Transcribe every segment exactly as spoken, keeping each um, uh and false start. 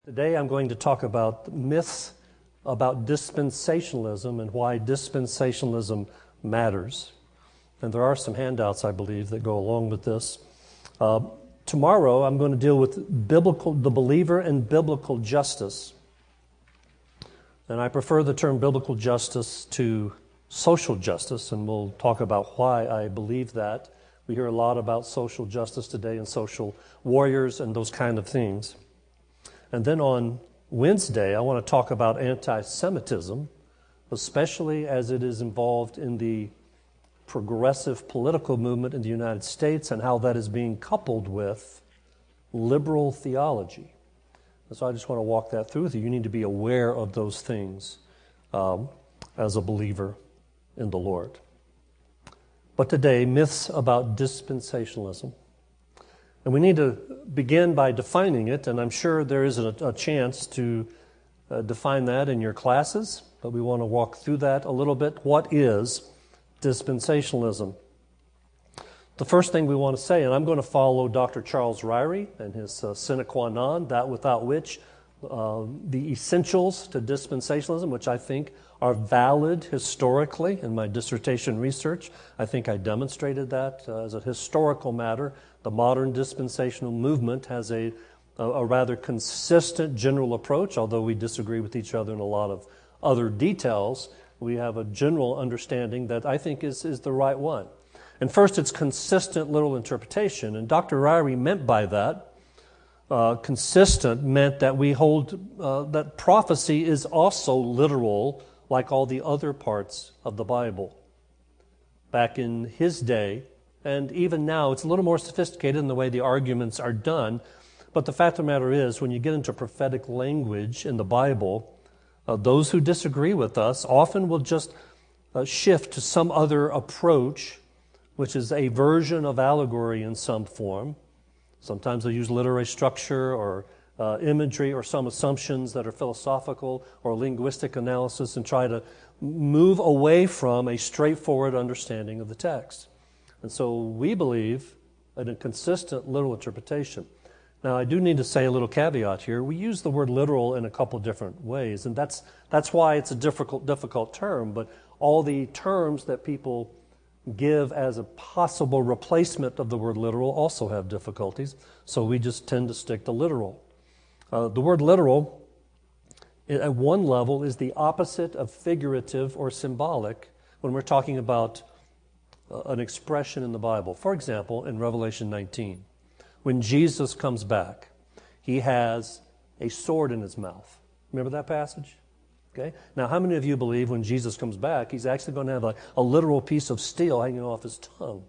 Today I'm going to talk about myths about dispensationalism and why dispensationalism matters. And there are some handouts, I believe, that go along with this. Uh, tomorrow I'm going to deal with biblical, the believer and biblical justice. And I prefer the term biblical justice to social justice, and we'll talk about why I believe that. We hear a lot about social justice today and social warriors and those kind of things. And then on Wednesday, I want to talk about anti-Semitism, especially as it is involved in the progressive political movement in the United States and how that is being coupled with liberal theology. And so I just want to walk that through with you. You need to be aware of those things um, as a believer in the Lord. But today, myths about dispensationalism. And we need to begin by defining it, and I'm sure there isn't a, a chance to uh, define that in your classes, but we want to walk through that a little bit. What is dispensationalism? The first thing we want to say, and I'm going to follow Doctor Charles Ryrie and his uh, sine qua non, that without which uh, the essentials to dispensationalism, which I think are valid historically in my dissertation research. I think I demonstrated that uh, as a historical matter. The modern dispensational movement has a, a, a rather consistent general approach, although we disagree with each other in a lot of other details. We have a general understanding that I think is, is the right one. And first, it's consistent literal interpretation. And Doctor Ryrie meant by that, uh, consistent meant that we hold uh, that prophecy is also literal, like all the other parts of the Bible. Back in his day, and even now, it's a little more sophisticated in the way the arguments are done. But the fact of the matter is, when you get into prophetic language in the Bible, uh, those who disagree with us often will just uh, shift to some other approach, which is a version of allegory in some form. Sometimes they'll use literary structure or uh, imagery or some assumptions that are philosophical or linguistic analysis and try to move away from a straightforward understanding of the text. And so we believe in a consistent literal interpretation. Now, I do need to say a little caveat here. We use the word literal in a couple different ways, and that's that's why it's a difficult difficult term. But all the terms that people give as a possible replacement of the word literal also have difficulties, so we just tend to stick to literal. Uh, the word literal, at one level, is the opposite of figurative or symbolic when we're talking about an expression in the Bible. For example, in Revelation nineteen, when Jesus comes back, he has a sword in his mouth. Remember that passage? Okay. Now, how many of you believe when Jesus comes back, he's actually going to have a, a literal piece of steel hanging off his tongue?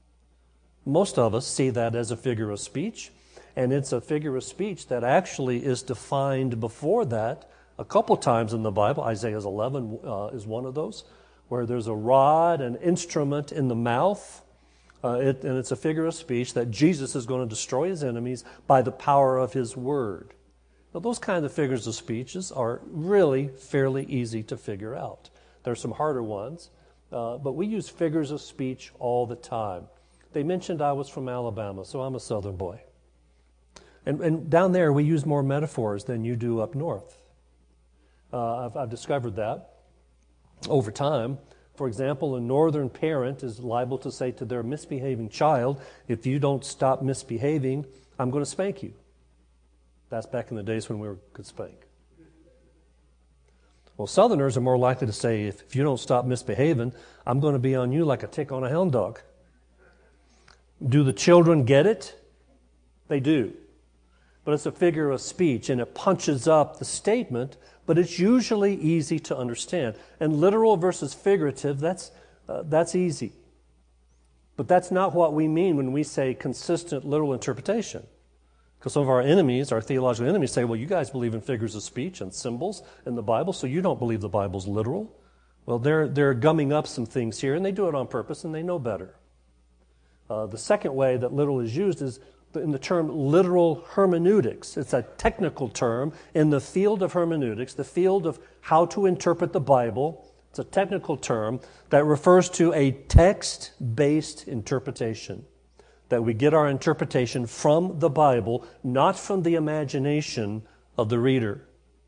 Most of us see that as a figure of speech, and it's a figure of speech that actually is defined before that a couple times in the Bible. Isaiah eleven uh, is one of those, where there's a rod, an instrument in the mouth, uh, it, and it's a figure of speech that Jesus is going to destroy his enemies by the power of his word. Now, those kinds of figures of speeches are really fairly easy to figure out. There are some harder ones, uh, but we use figures of speech all the time. They mentioned I was from Alabama, so I'm a Southern boy. And, and down there, we use more metaphors than you do up north. Uh, I've, I've discovered that over time. For example, a northern parent is liable to say to their misbehaving child, if you don't stop misbehaving, I'm going to spank you. That's back in the days when we were, could spank. Well, Southerners are more likely to say, if, if you don't stop misbehaving, I'm going to be on you like a tick on a hound dog. Do the children get it? They do. But it's a figure of speech, and it punches up the statement, but it's usually easy to understand. And literal versus figurative, that's uh, that's easy. But that's not what we mean when we say consistent literal interpretation. Because some of our enemies, our theological enemies, say, well, you guys believe in figures of speech and symbols in the Bible, so you don't believe the Bible's literal. Well, they're, they're gumming up some things here, and they do it on purpose, and they know better. Uh, the second way that literal is used is in the term literal hermeneutics. It's a technical term in the field of hermeneutics, the field of how to interpret the Bible. It's a technical term that refers to a text-based interpretation. that we get our interpretation from the Bible, not from the imagination of the reader.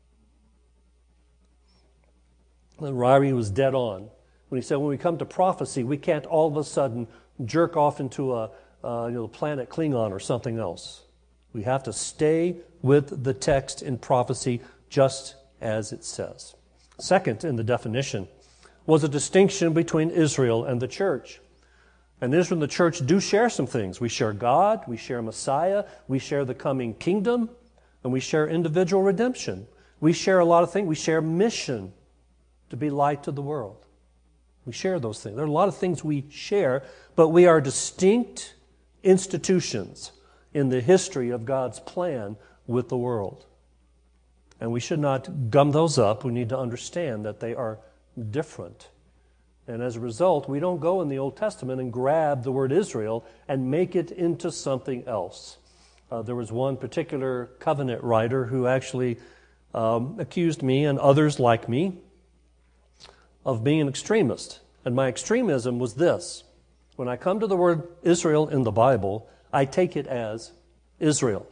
And Ryrie was dead on when he said, when we come to prophecy, we can't all of a sudden jerk off into a uh, you know, planet Klingon or something else. We have to stay with the text in prophecy just as it says. Second in the definition was a distinction between Israel and the church. And Israel and the church do share some things. We share God, we share Messiah, we share the coming kingdom, and we share individual redemption. We share a lot of things. We share mission to be light to the world. We share those things. There are a lot of things we share, but we are distinct institutions in the history of God's plan with the world. And we should not gum those up. We need to understand that they are different. And as a result, we don't go in the Old Testament and grab the word Israel and make it into something else. Uh, there was one particular covenant writer who actually um, accused me and others like me of being an extremist. And my extremism was this. When I come to the word Israel in the Bible, I take it as Israel.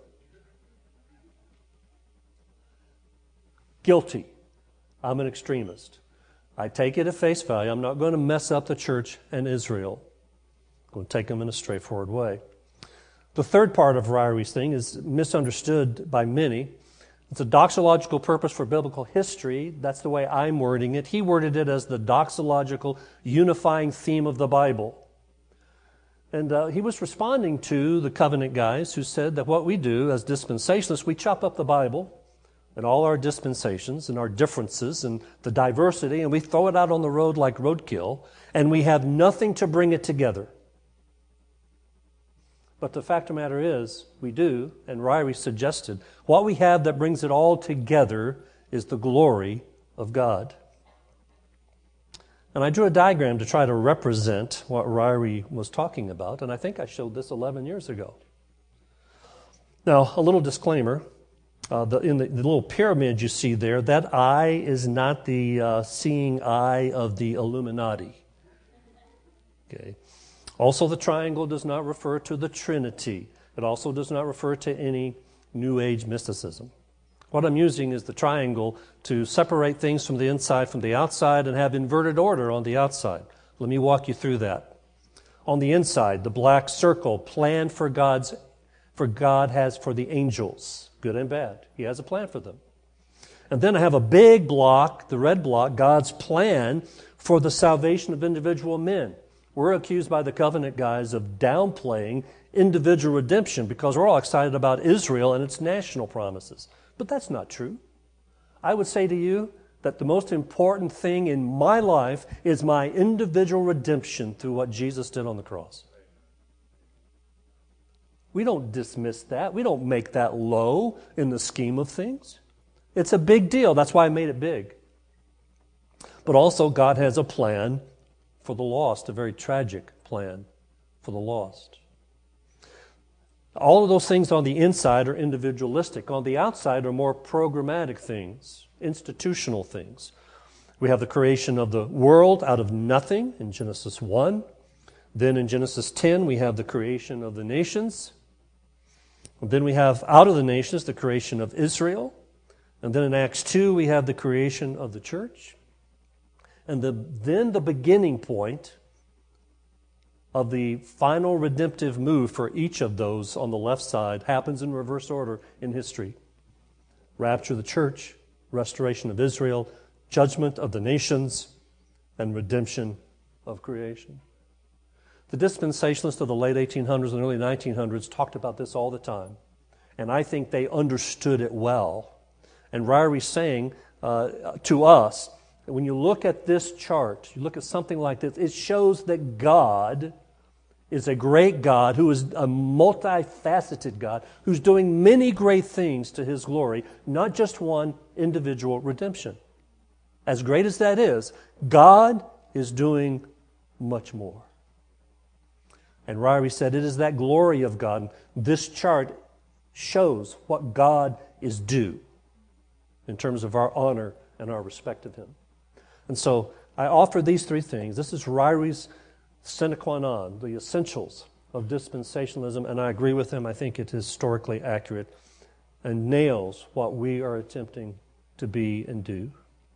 Guilty. I'm an extremist. I take it at face value. I'm not going to mess up the church and Israel. I'm going to take them in a straightforward way. The third part of Ryrie's thing is misunderstood by many. It's a doxological purpose for biblical history. That's the way I'm wording it. He worded it as the doxological unifying theme of the Bible. And uh, he was responding to the covenant guys who said that what we do as dispensationalists, we chop up the Bible and all our dispensations and our differences and the diversity, and we throw it out on the road like roadkill, and we have nothing to bring it together. But the fact of the matter is, we do, and Ryrie suggested, what we have that brings it all together is the glory of God. And I drew a diagram to try to represent what Ryrie was talking about, and I think I showed this eleven years ago. Now, a little disclaimer. Uh, the, in the, the little pyramid you see there, that eye is not the uh, seeing eye of the Illuminati. Okay. Also, the triangle does not refer to the Trinity. It also does not refer to any New Age mysticism. What I'm using is the triangle to separate things from the inside from the outside and have inverted order on the outside. Let me walk you through that. On the inside, the black circle, plan for God's, for God has for the angels, good and bad. He has a plan for them. And then I have a big block, the red block, God's plan for the salvation of individual men. We're accused by the covenant guys of downplaying individual redemption because we're all excited about Israel and its national promises. But that's not true. I would say to you that the most important thing in my life is my individual redemption through what Jesus did on the cross. We don't dismiss that. We don't make that low in the scheme of things. It's a big deal. That's why I made it big. But also, God has a plan for the lost, a very tragic plan for the lost. All of those things on the inside are individualistic. On the outside are more programmatic things, institutional things. We have the creation of the world out of nothing in Genesis one. Then in Genesis ten, we have the creation of the nations. And then we have out of the nations the creation of Israel. And then in Acts two, we have the creation of the church. And the, then the beginning point of the final redemptive move for each of those on the left side happens in reverse order in history. Rapture of the church, restoration of Israel, judgment of the nations, and redemption of creation. The dispensationalists of the late eighteen hundreds and early nineteen hundreds talked about this all the time, and I think they understood it well. And Ryrie's saying uh, to us, when you look at this chart, you look at something like this, it shows that God is a great God who is a multifaceted God who's doing many great things to His glory, not just one individual redemption. As great as that is, God is doing much more. And Ryrie said it is that glory of God. This chart shows what God is due in terms of our honor and our respect of Him. And so I offer these three things. This is Ryrie's sine qua non, the essentials of dispensationalism, and I agree with him. I think it is historically accurate. and nails what we are attempting to be and do.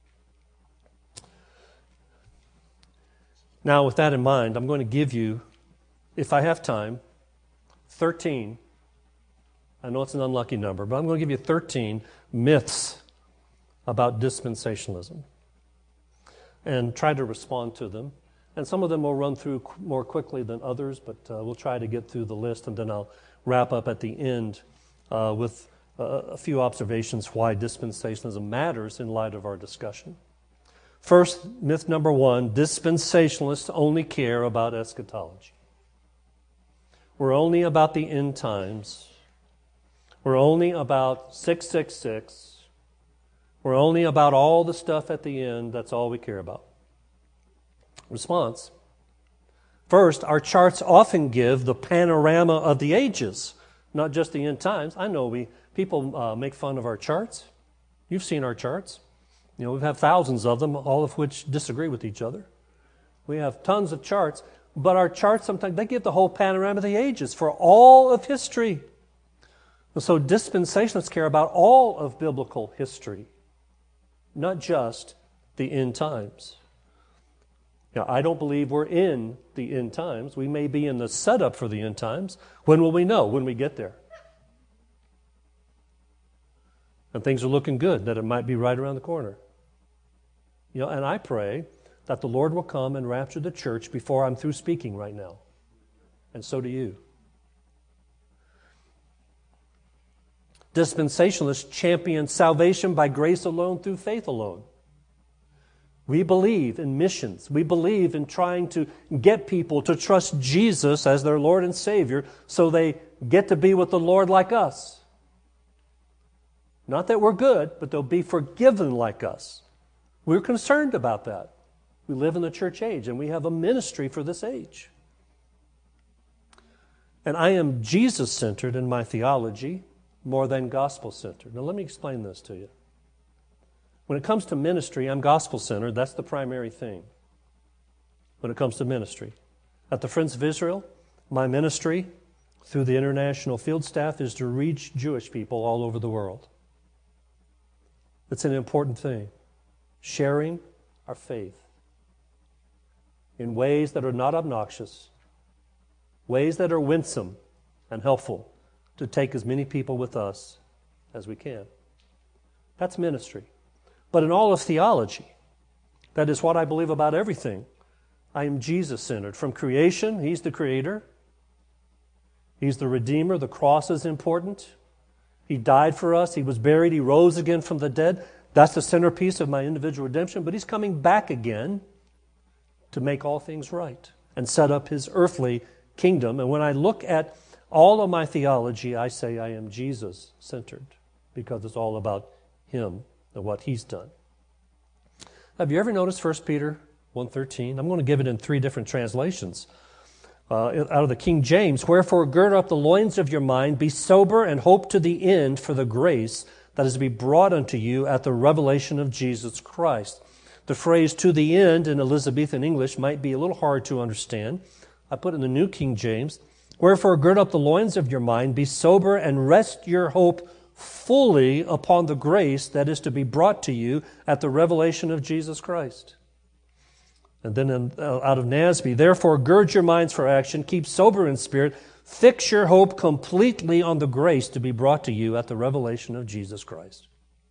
Now, with that in mind, I'm going to give you, if I have time, thirteen. I know it's an unlucky number, but I'm going to give you thirteen myths about dispensationalism and try to respond to them. And some of them will run through qu- more quickly than others, but uh, we'll try to get through the list, and then I'll wrap up at the end uh, with uh, a few observations why dispensationalism matters in light of our discussion. First, myth number one, dispensationalists only care about eschatology. We're only about the end times. We're only about six six six. We're only about all the stuff at the end. That's all we care about. Response. First, our charts often give the panorama of the ages, not just the end times. I know we people uh, make fun of our charts. You've seen our charts. You know, we have thousands of them, all of which disagree with each other. We have tons of charts, but our charts sometimes, they give the whole panorama of the ages for all of history. And so dispensationalists care about all of biblical history, not just the end times. Now, I don't believe we're in the end times. We may be in the setup for the end times. When will we know? When we get there. And things are looking good, that it might be right around the corner. You know, and I pray that the Lord will come and rapture the church before I'm through speaking right now. And so do you. Dispensationalists champion salvation by grace alone through faith alone. We believe in missions. We believe in trying to get people to trust Jesus as their Lord and Savior so they get to be with the Lord like us. Not that we're good, but they'll be forgiven like us. We're concerned about that. We live in the church age, and we have a ministry for this age. And I am Jesus-centered in my theology more than gospel-centered. Now let me explain this to you. When it comes to ministry, I'm gospel-centered. That's the primary thing when it comes to ministry. At the Friends of Israel, my ministry through the international field staff is to reach Jewish people all over the world. It's an important thing. Sharing our faith in ways that are not obnoxious, ways that are winsome and helpful to take as many people with us as we can. That's ministry. But in all of theology, that is what I believe about everything. I am Jesus-centered. From creation, He's the Creator. He's the Redeemer. The cross is important. He died for us. He was buried. He rose again from the dead. That's the centerpiece of my individual redemption. But He's coming back again to make all things right and set up His earthly kingdom. And when I look at all of my theology, I say I am Jesus-centered because it's all about Him and what He's done. Have you ever noticed First Peter one thirteen? I'm going to give it in three different translations. Uh, out of the King James, wherefore gird up the loins of your mind, be sober, and hope to the end for the grace that is to be brought unto you at the revelation of Jesus Christ. The phrase to the end in Elizabethan English might be a little hard to understand. I put it in the New King James, wherefore gird up the loins of your mind, be sober, and rest your hope fully upon the grace that is to be brought to you at the revelation of Jesus Christ. And then in, uh, out of N A S B, therefore gird your minds for action, keep sober in spirit, fix your hope completely on the grace to be brought to you at the revelation of Jesus Christ.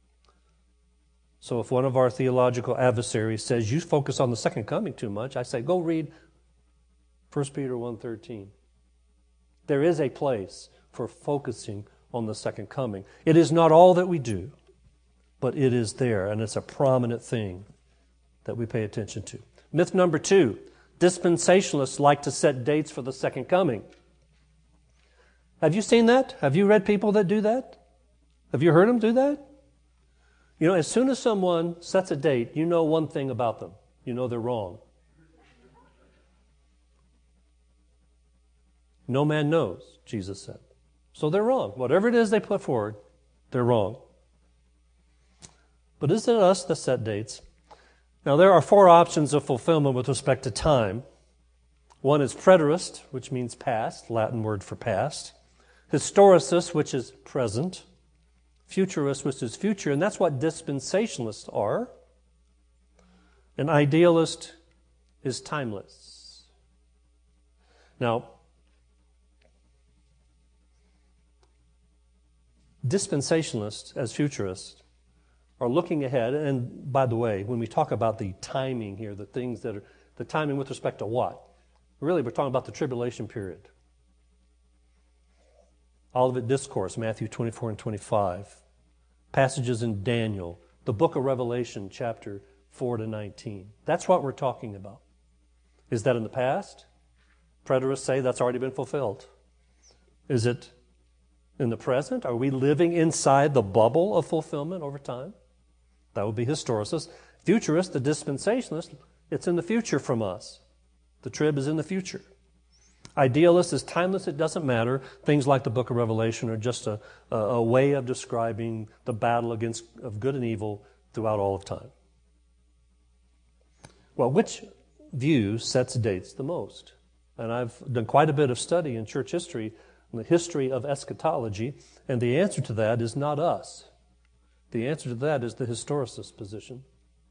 So if one of our theological adversaries says, you focus on the second coming too much, I say, go read First Peter one thirteen. There is a place for focusing on the second coming. It is not all that we do, but it is there, and it's a prominent thing that we pay attention to. Myth number two, dispensationalists like to set dates for the second coming. Have you seen that? Have you read people that do that? Have you heard them do that? You know, as soon as someone sets a date, you know one thing about them. You know they're wrong. No man knows, Jesus said. So they're wrong. Whatever it is they put forward, they're wrong. But is it us that set dates? Now, there are four options of fulfillment with respect to time. One is preterist, which means past, Latin word for past. Historicist, which is present. futurist, which is future, and that's what dispensationalists are. An idealist is timeless. Now, dispensationalists, as futurists, are looking ahead, and by the way, when we talk about the timing here, the things that are, the timing with respect to what? Really, we're talking about the tribulation period. Olivet Discourse, Matthew twenty-four and twenty-five. Passages in Daniel, the book of Revelation, chapter four to nineteen. That's what we're talking about. Is that in the past? Preterists say that's already been fulfilled. Is it in the present? Are we living inside the bubble of fulfillment over time? That would be historicists. Futurists, the dispensationalists, it's in the future from us. The trib is in the future. Idealist is timeless, it doesn't matter. Things like the book of Revelation are just a, a, a way of describing the battle against of good and evil throughout all of time. Well, which view sets dates the most? And I've done quite a bit of study in church history, in the history of eschatology, and the answer to that is not us. The answer to that is the historicist position.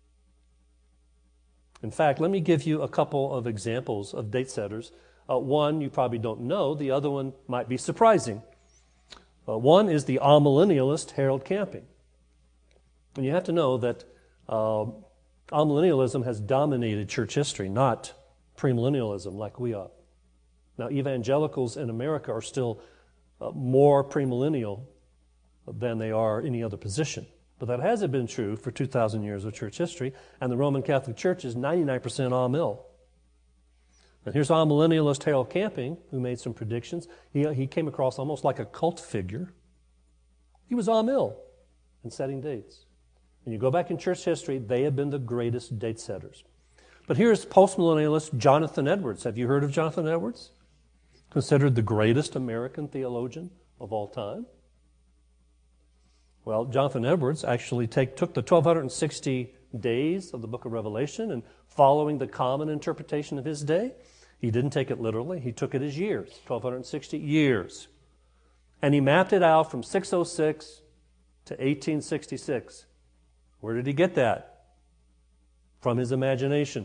In fact, let me give you a couple of examples of date setters. Uh, one you probably don't know. The other one might be surprising. Uh, one is the amillennialist Harold Camping. And you have to know that uh, amillennialism has dominated church history, not premillennialism like we are. Now, evangelicals in America are still uh, more premillennial than they are any other position. But that hasn't been true for two thousand years of church history, and the Roman Catholic Church is ninety-nine percent amill. And here's amillennialist Harold Camping, who made some predictions. He, he came across almost like a cult figure. He was amill in setting dates. And you go back in church history, they have been the greatest date setters. But here's postmillennialist Jonathan Edwards. Have you heard of Jonathan Edwards? Considered the greatest American theologian of all time. Well, Jonathan Edwards actually take, took the twelve sixty days of the book of Revelation, and following the common interpretation of his day, he didn't take it literally. He took it as years, twelve sixty years. And he mapped it out from six oh six to eighteen sixty-six. Where did he get that? From his imagination.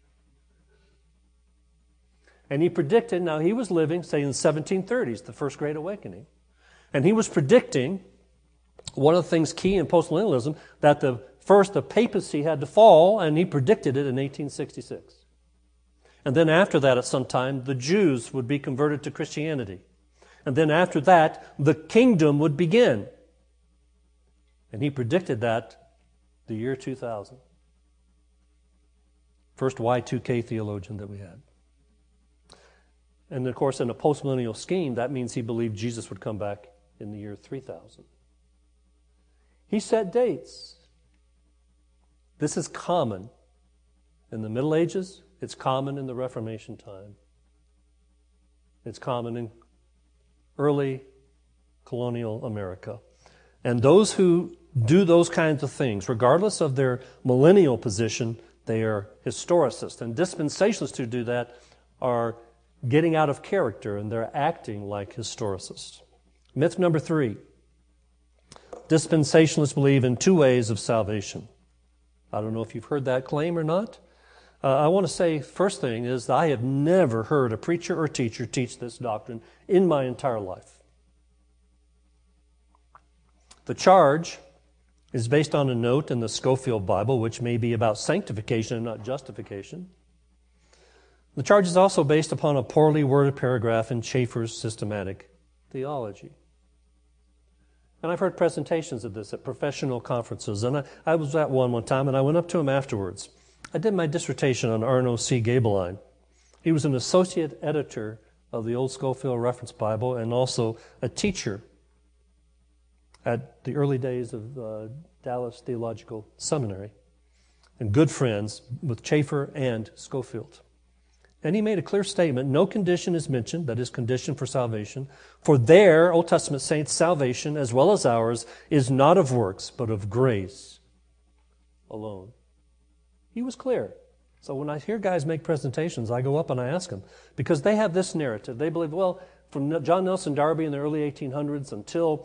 And he predicted, now he was living, say, in the seventeen thirties, the First Great Awakening. And he was predicting one of the things key in postmillennialism, that the first the papacy had to fall, and he predicted it in eighteen sixty-six. And then after that, at some time, the Jews would be converted to Christianity. And then after that, the kingdom would begin. And he predicted that the year two thousand. First Y two K theologian that we had. And of course, in a postmillennial scheme, that means he believed Jesus would come back in the year three thousand. He set dates. This is common in the Middle Ages. It's common in the Reformation time. It's common in early colonial America. And those who do those kinds of things, regardless of their millennial position, they are historicists. And dispensationalists who do that are getting out of character, and they're acting like historicists. Myth number three. Dispensationalists believe in two ways of salvation. I don't know if you've heard that claim or not. Uh, I want to say, first thing is that I have never heard a preacher or teacher teach this doctrine in my entire life. The charge is based on a note in the Scofield Bible, which may be about sanctification and not justification. The charge is also based upon a poorly worded paragraph in Chafer's systematic theology. And I've heard presentations of this at professional conferences, and I, I was at one one time, and I went up to him afterwards. I did my dissertation on Arno C. Gabeline. He was an associate editor of the Old Scofield Reference Bible and also a teacher at the early days of uh, Dallas Theological Seminary, and good friends with Chafer and Scofield. And he made a clear statement, no condition is mentioned, that is condition for salvation. For their, Old Testament saints, salvation, as well as ours, is not of works, but of grace alone. He was clear. So when I hear guys make presentations, I go up and I ask them, because they have this narrative. They believe, well, from John Nelson Darby in the early eighteen hundreds until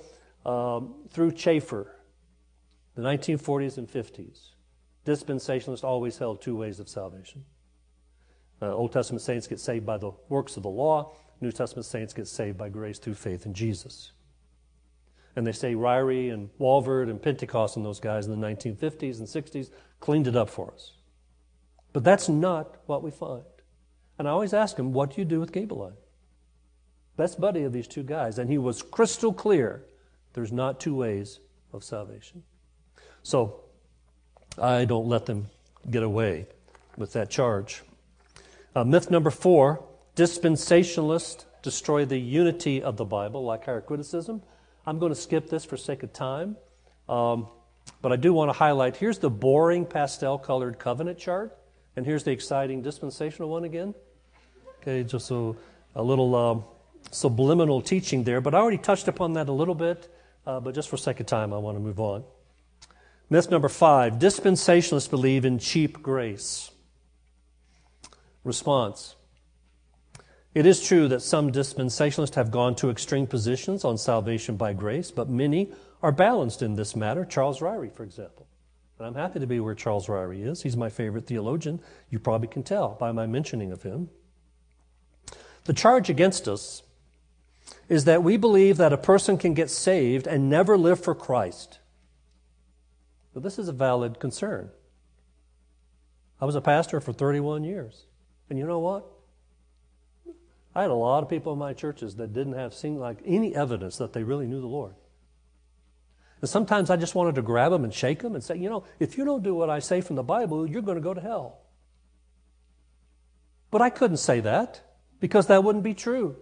um, through Chafer, the nineteen forties and fifties, dispensationalists always held two ways of salvation. Uh, Old Testament saints get saved by the works of the law. New Testament saints get saved by grace through faith in Jesus. And they say Ryrie and Walvoord and Pentecost and those guys in the nineteen fifties and sixties cleaned it up for us. But that's not what we find. And I always ask him, what do you do with Gaebelein? Best buddy of these two guys. And he was crystal clear. There's not two ways of salvation. So I don't let them get away with that charge. Uh, myth number four, dispensationalists destroy the unity of the Bible like higher criticism. I'm going to skip this for sake of time, um, but I do want to highlight, here's the boring pastel-colored covenant chart, and here's the exciting dispensational one again. Okay, just a, a little um, subliminal teaching there, but I already touched upon that a little bit, uh, but just for sake of time, I want to move on. Myth number five, dispensationalists believe in cheap grace. Response. It is true that some dispensationalists have gone to extreme positions on salvation by grace, but many are balanced in this matter. Charles Ryrie, for example. And I'm happy to be where Charles Ryrie is. He's my favorite theologian. You probably can tell by my mentioning of him. The charge against us is that we believe that a person can get saved and never live for Christ. But this is a valid concern. I was a pastor for thirty-one years. And you know what? I had a lot of people in my churches that didn't have seen like any evidence that they really knew the Lord. And sometimes I just wanted to grab them and shake them and say, you know, if you don't do what I say from the Bible, you're going to go to hell. But I couldn't say that because that wouldn't be true.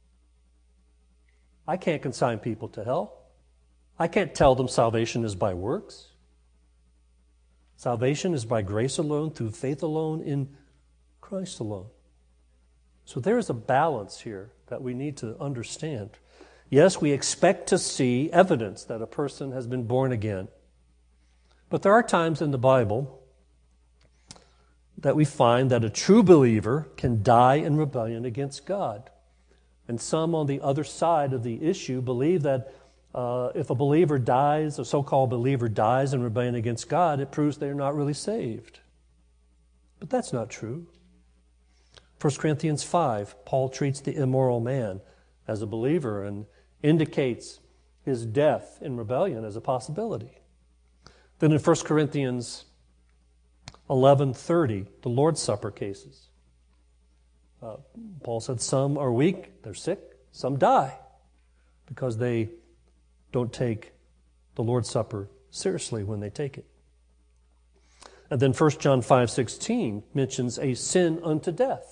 I can't consign people to hell. I can't tell them salvation is by works. Salvation is by grace alone, through faith alone, in Christ alone. So there is a balance here that we need to understand. Yes, we expect to see evidence that a person has been born again. But there are times in the Bible that we find that a true believer can die in rebellion against God. And some on the other side of the issue believe that uh, if a believer dies, a so-called believer dies in rebellion against God, it proves they're not really saved. But that's not true. First Corinthians five, Paul treats the immoral man as a believer and indicates his death in rebellion as a possibility. Then in First Corinthians eleven thirty, the Lord's Supper cases. Uh, Paul said some are weak, they're sick, some die because they don't take the Lord's Supper seriously when they take it. And then First John five sixteen mentions a sin unto death.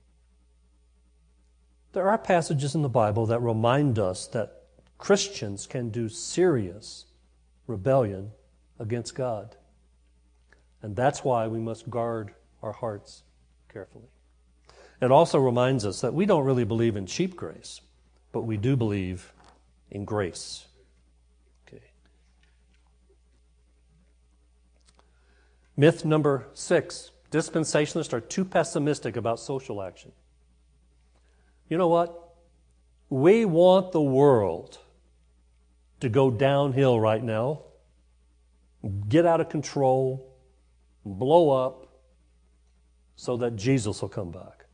There are passages in the Bible that remind us that Christians can do serious rebellion against God. And that's why we must guard our hearts carefully. It also reminds us that we don't really believe in cheap grace, but we do believe in grace. Okay. Myth number six, dispensationalists are too pessimistic about social action. You know what? We want the world to go downhill right now, get out of control, blow up, so that Jesus will come back.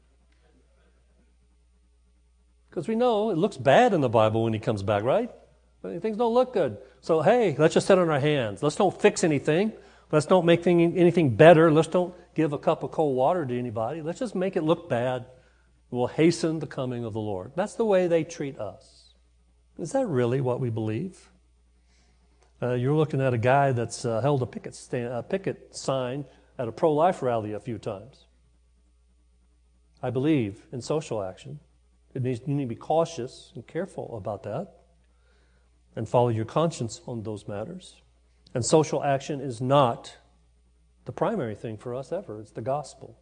Because we know it looks bad in the Bible when he comes back, right? Things don't look good. So, hey, let's just sit on our hands. Let's don't fix anything. Let's don't make anything better. Let's don't give a cup of cold water to anybody. Let's just make it look bad. We'll hasten the coming of the Lord. That's the way they treat us. Is that really what we believe? Uh, you're looking at a guy that's uh, held a picket, stand, a picket sign at a pro-life rally a few times. I believe in social action. It needs, you need to be cautious and careful about that and follow your conscience on those matters. And social action is not the primary thing for us ever. It's the gospel.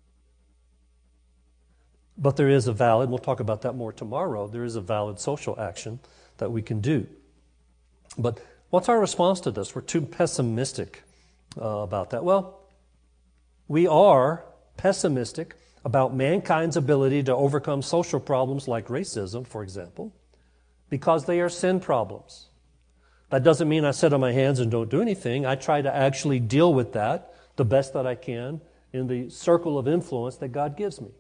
But there is a valid, we'll talk about that more tomorrow, there is a valid social action that we can do. But what's our response to this? We're too pessimistic uh, about that. Well, we are pessimistic about mankind's ability to overcome social problems like racism, for example, because they are sin problems. That doesn't mean I sit on my hands and don't do anything. I try to actually deal with that the best that I can in the circle of influence that God gives me.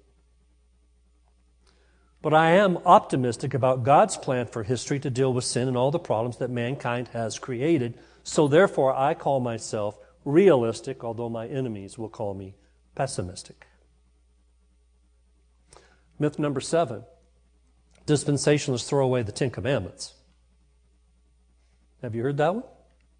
But I am optimistic about God's plan for history to deal with sin and all the problems that mankind has created. So therefore, I call myself realistic, although my enemies will call me pessimistic. Myth number seven. Dispensationalists throw away the Ten Commandments. Have you heard that one?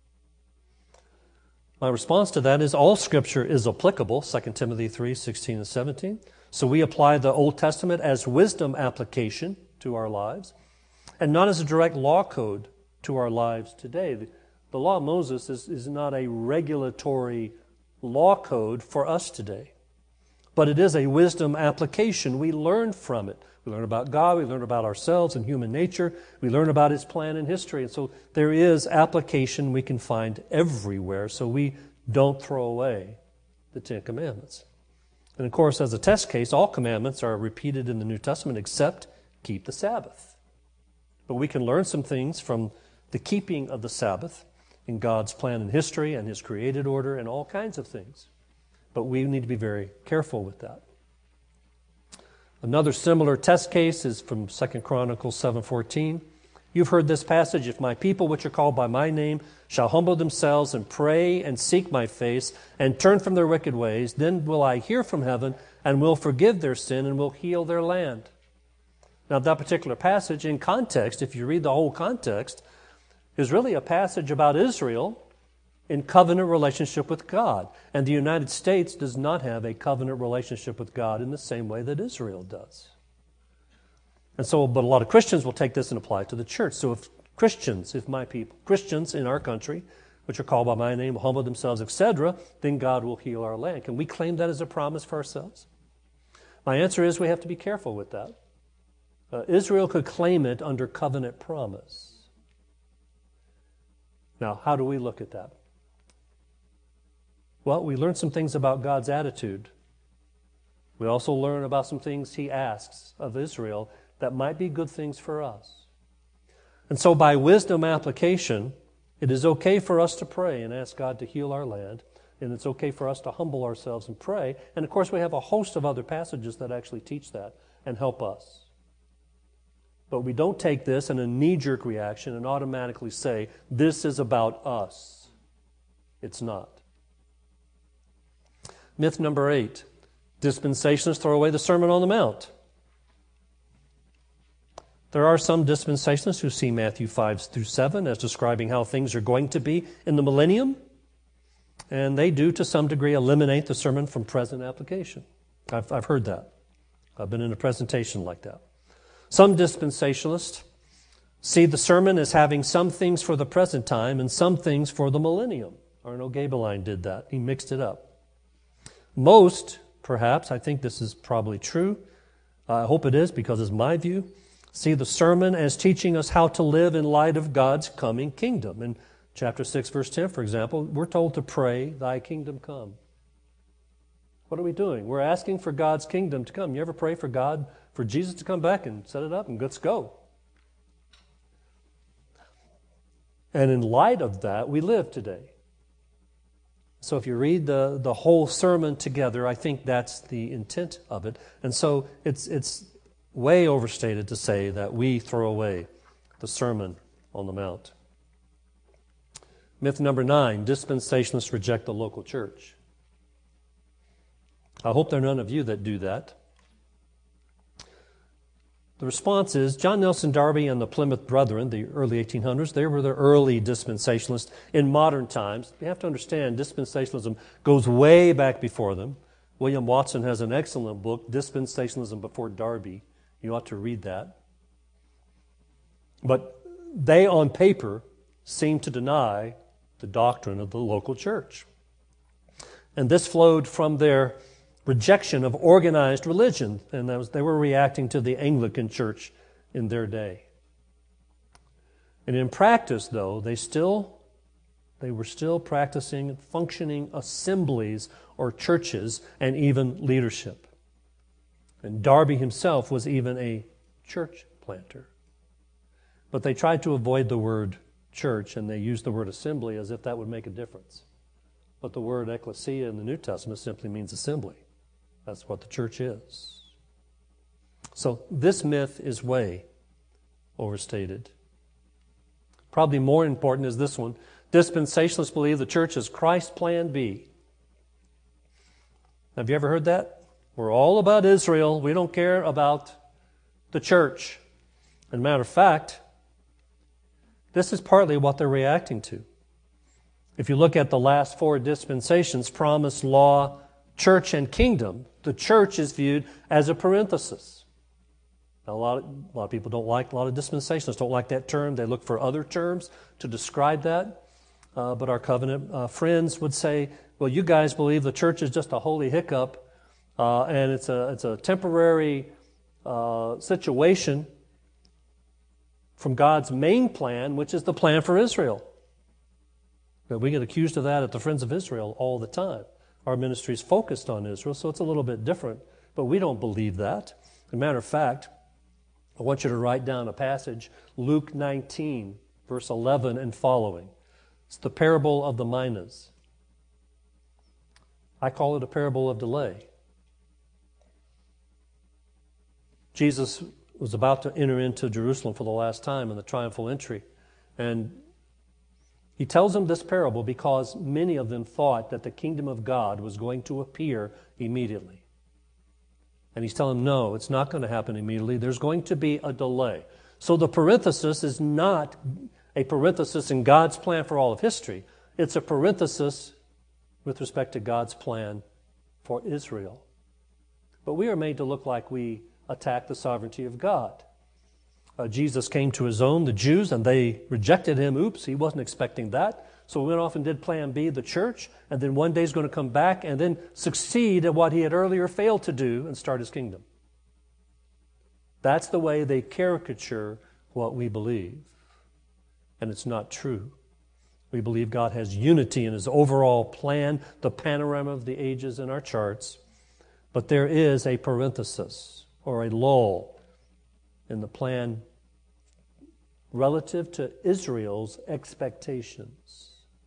My response to that is all Scripture is applicable, Second Timothy three, sixteen and seventeen. So we apply the Old Testament as wisdom application to our lives and not as a direct law code to our lives today. The, the law of Moses is, is not a regulatory law code for us today, but it is a wisdom application. We learn from it. We learn about God, we learn about ourselves and human nature, we learn about His plan in history. And so there is application we can find everywhere, so we don't throw away the Ten Commandments. And of course, as a test case, all commandments are repeated in the New Testament except keep the Sabbath. But we can learn some things from the keeping of the Sabbath in God's plan in history and His created order and all kinds of things. But we need to be very careful with that. Another similar test case is from Second Chronicles seven fourteen. You've heard this passage, if my people which are called by my name shall humble themselves and pray and seek my face and turn from their wicked ways, then will I hear from heaven and will forgive their sin and will heal their land. Now that particular passage in context, if you read the whole context, is really a passage about Israel in covenant relationship with God. And the United States does not have a covenant relationship with God in the same way that Israel does. And so, but a lot of Christians will take this and apply it to the church. So if Christians, if my people, Christians in our country, which are called by my name, will humble themselves, et cetera, then God will heal our land. Can we claim that as a promise for ourselves? My answer is we have to be careful with that. Uh, Israel could claim it under covenant promise. Now, how do we look at that? Well, we learn some things about God's attitude. We also learn about some things He asks of Israel that might be good things for us. And so by wisdom application, it is okay for us to pray and ask God to heal our land, and it's okay for us to humble ourselves and pray. And of course, we have a host of other passages that actually teach that and help us. But we don't take this in a knee-jerk reaction and automatically say, this is about us. It's not. Myth number eight. Dispensationalists throw away the Sermon on the Mount. There are some dispensationalists who see Matthew five through seven as describing how things are going to be in the millennium, and they do to some degree eliminate the sermon from present application. I've, I've heard that. I've been in a presentation like that. Some dispensationalists see the sermon as having some things for the present time and some things for the millennium. Arno Gabeline did that. He mixed it up. Most, perhaps, I think this is probably true, I hope it is because it's my view, see the sermon as teaching us how to live in light of God's coming kingdom. In chapter six, verse ten, for example, we're told to pray, thy kingdom come. What are we doing? We're asking for God's kingdom to come. You ever pray for God, for Jesus to come back and set it up and let's go? And in light of that, we live today. So if you read the, the whole sermon together, I think that's the intent of it. And so it's it's way overstated to say that we throw away the Sermon on the Mount. Myth number nine, dispensationalists reject the local church. I hope there are none of you that do that. The response is, John Nelson Darby and the Plymouth Brethren, the early eighteen hundreds, they were the early dispensationalists in modern times. You have to understand, dispensationalism goes way back before them. William Watson has an excellent book, Dispensationalism Before Darby. You ought to read that. But they, on paper, seem to deny the doctrine of the local church. And this flowed from their rejection of organized religion, and that was, they were reacting to the Anglican Church in their day. And in practice, though, they still they were still practicing functioning assemblies or churches and even leadership. And Darby himself was even a church planter. But they tried to avoid the word church, and they used the word assembly as if that would make a difference. But the word ecclesia in the New Testament simply means assembly. That's what the church is. So this myth is way overstated. Probably more important is this one. Dispensationalists believe the church is Christ's plan B. Have you ever heard that? We're all about Israel. We don't care about the church. As a matter of fact, this is partly what they're reacting to. If you look at the last four dispensations, promise, law, church, and kingdom, the church is viewed as a parenthesis. Now, a lot of, a lot of people don't like, a lot of dispensationalists don't like that term. They look for other terms to describe that. Uh, but our covenant uh, friends would say, well, you guys believe the church is just a holy hiccup, uh, and it's a, it's a temporary uh, situation from God's main plan, which is the plan for Israel. But we get accused of that at the Friends of Israel all the time. Our ministry is focused on Israel, so it's a little bit different. But we don't believe that. As a matter of fact, I want you to write down a passage, Luke nineteen, verse eleven and following. It's the parable of the minas. I call it a parable of delay. Jesus was about to enter into Jerusalem for the last time in the triumphal entry. And he tells them this parable because many of them thought that the kingdom of God was going to appear immediately. And he's telling them, no, it's not going to happen immediately. There's going to be a delay. So the parenthesis is not a parenthesis in God's plan for all of history. It's a parenthesis with respect to God's plan for Israel. But we are made to look like we attack the sovereignty of God. Uh, Jesus came to his own, the Jews, and they rejected him. Oops, he wasn't expecting that. So we went off and did plan B, the church, and then one day he's going to come back and then succeed at what he had earlier failed to do and start his kingdom. That's the way they caricature what we believe. And it's not true. We believe God has unity in his overall plan, the panorama of the ages in our charts. But there is a parenthesis or a lull in the plan relative to Israel's expectations.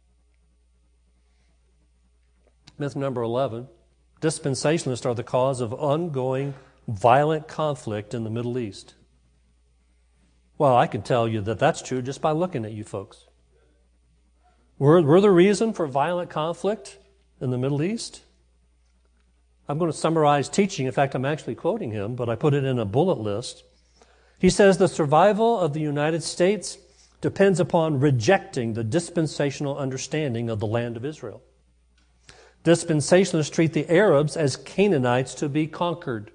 Myth number eleven, dispensationalists are the cause of ongoing violent conflict in the Middle East. Well, I can tell you that that's true just by looking at you folks. We're, we're the reason for violent conflict in the Middle East. I'm going to summarize teaching. In fact, I'm actually quoting him, but I put it in a bullet list. He says the survival of the United States depends upon rejecting the dispensational understanding of the land of Israel. Dispensationalists treat the Arabs as Canaanites to be conquered.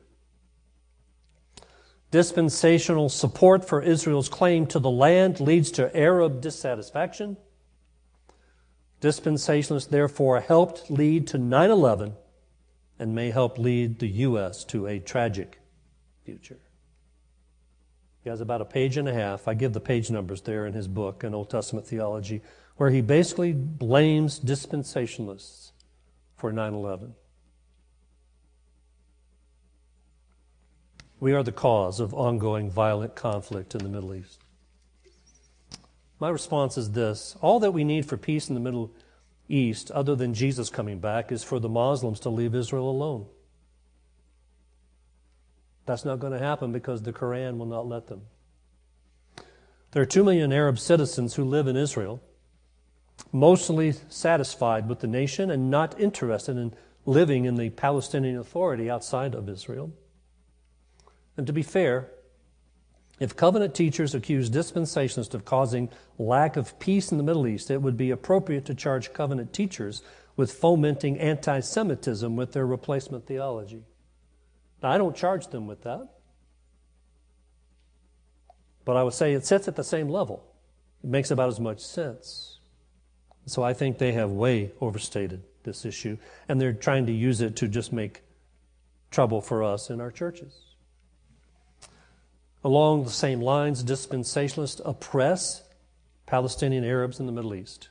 Dispensational support for Israel's claim to the land leads to Arab dissatisfaction. Dispensationalists therefore helped lead to nine eleven and may help lead the U S to a tragic future. He has about a page and a half. I give the page numbers there in his book, An Old Testament Theology, where he basically blames dispensationalists for nine eleven. We are the cause of ongoing violent conflict in the Middle East. My response is this: all that we need for peace in the Middle East, other than Jesus coming back, is for the Muslims to leave Israel alone. That's not going to happen because the Quran will not let them. There are two million Arab citizens who live in Israel, mostly satisfied with the nation and not interested in living in the Palestinian Authority outside of Israel. And to be fair, if covenant teachers accuse dispensationalists of causing lack of peace in the Middle East, it would be appropriate to charge covenant teachers with fomenting anti-Semitism with their replacement theology. Now, I don't charge them with that, but I would say it sits at the same level. It makes about as much sense. So I think they have way overstated this issue, and they're trying to use it to just make trouble for us in our churches. Along the same lines, dispensationalists oppress Palestinian Arabs in the Middle East.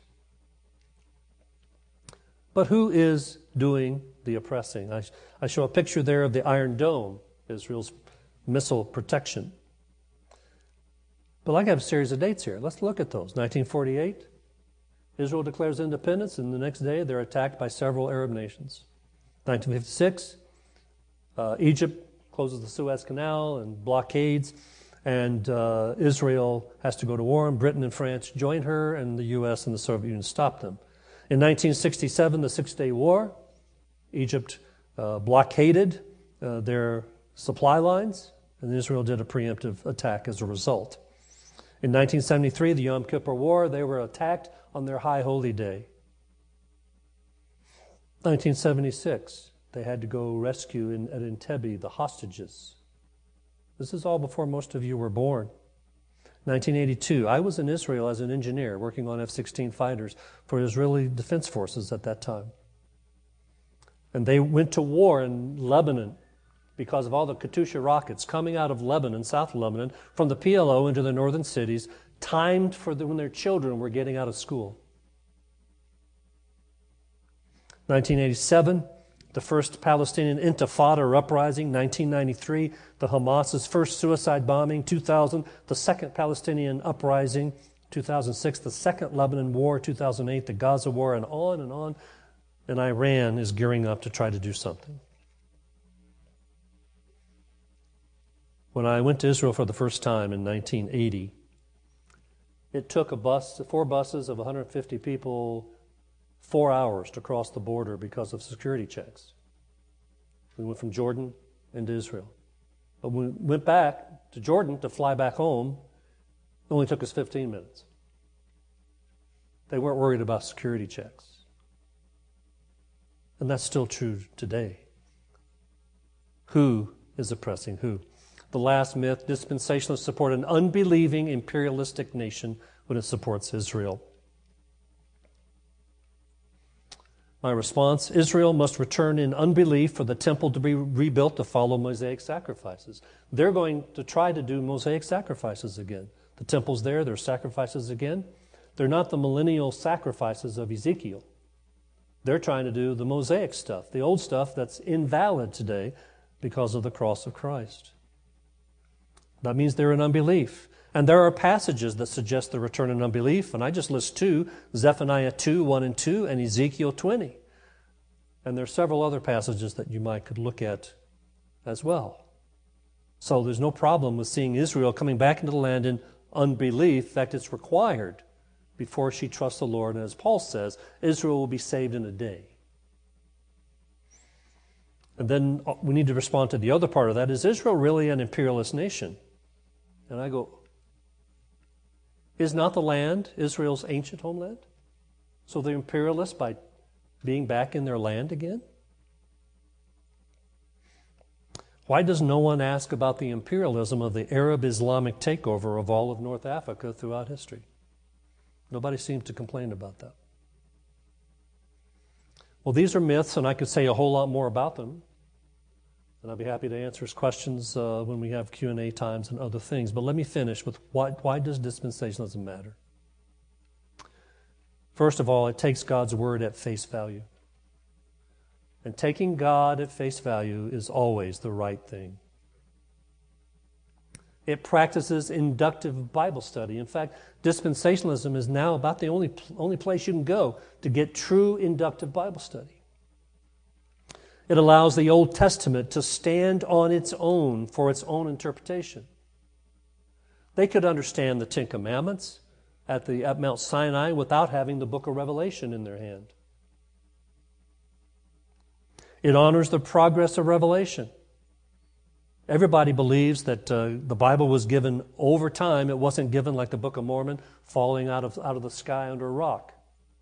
But who is doing the oppressing? I, I show a picture there of the Iron Dome, Israel's missile protection. But I have a series of dates here. Let's look at those. nineteen forty-eight, Israel declares independence, and the next day they're attacked by several Arab nations. nineteen fifty-six, uh, Egypt closes the Suez Canal and blockades, and uh, Israel has to go to war, and Britain and France join her, and the U S and the Soviet Union stop them. In nineteen sixty-seven, the Six-Day War, Egypt uh, blockaded uh, their supply lines, and Israel did a preemptive attack as a result. In nineteen seventy-three, the Yom Kippur War, they were attacked on their high holy day. nineteen seventy-six, they had to go rescue in, at Entebbe the hostages. This is all before most of you were born. nineteen eighty-two, I was in Israel as an engineer working on F sixteen fighters for Israeli Defense Forces at that time. And they went to war in Lebanon because of all the Katyusha rockets coming out of Lebanon, South Lebanon, from the P L O into the northern cities, timed for the, when their children were getting out of school. nineteen eighty-seven, the first Palestinian Intifada or uprising. nineteen ninety-three, the Hamas's first suicide bombing. two thousand, the second Palestinian uprising. two thousand six, the second Lebanon War. two thousand eight, the Gaza War, and on and on. And Iran is gearing up to try to do something. When I went to Israel for the first time in nineteen eighty, it took a bus, four buses of one hundred fifty people, four hours to cross the border because of security checks. We went from Jordan into Israel. But when we went back to Jordan to fly back home, it only took us fifteen minutes. They weren't worried about security checks. And that's still true today. Who is oppressing who? The last myth, dispensationalists support an unbelieving imperialistic nation when it supports Israel. My response, Israel must return in unbelief for the temple to be rebuilt to follow Mosaic sacrifices. They're going to try to do Mosaic sacrifices again. The temple's there, there's sacrifices again. They're not the millennial sacrifices of Ezekiel. They're trying to do the Mosaic stuff, the old stuff that's invalid today because of the cross of Christ. That means they're in unbelief. And there are passages that suggest the return in unbelief, and I just list two, Zephaniah two, one and two, and Ezekiel twenty. And there are several other passages that you might could look at as well. So there's no problem with seeing Israel coming back into the land in unbelief. In fact, it's required before she trusts the Lord. And as Paul says, Israel will be saved in a day. And then we need to respond to the other part of that. Is Israel really an imperialist nation? And I go, is not the land Israel's ancient homeland? So they're imperialists by being back in their land again? Why does no one ask about the imperialism of the Arab Islamic takeover of all of North Africa throughout history? Nobody seems to complain about that. Well, these are myths, and I could say a whole lot more about them. And I'll be happy to answer his questions uh, when we have Q and A times and other things. But let me finish with why, why does dispensationalism matter? First of all, it takes God's word at face value. And taking God at face value is always the right thing. It practices inductive Bible study. In fact, dispensationalism is now about the only, only place you can go to get true inductive Bible study. It allows the Old Testament to stand on its own for its own interpretation. They could understand the Ten Commandments at, the, at Mount Sinai without having the book of Revelation in their hand. It honors the progress of Revelation. Everybody believes that uh, the Bible was given over time. It wasn't given like the Book of Mormon, falling out of, out of the sky under a rock.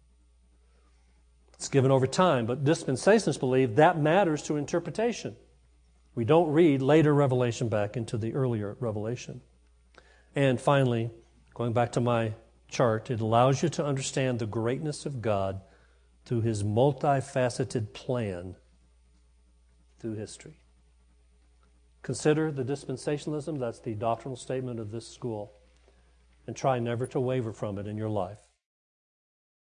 It's given over time, but dispensationalists believe that matters to interpretation. We don't read later revelation back into the earlier revelation. And finally, going back to my chart, it allows you to understand the greatness of God through His multifaceted plan through history. Consider the dispensationalism, that's the doctrinal statement of this school, and try never to waver from it in your life.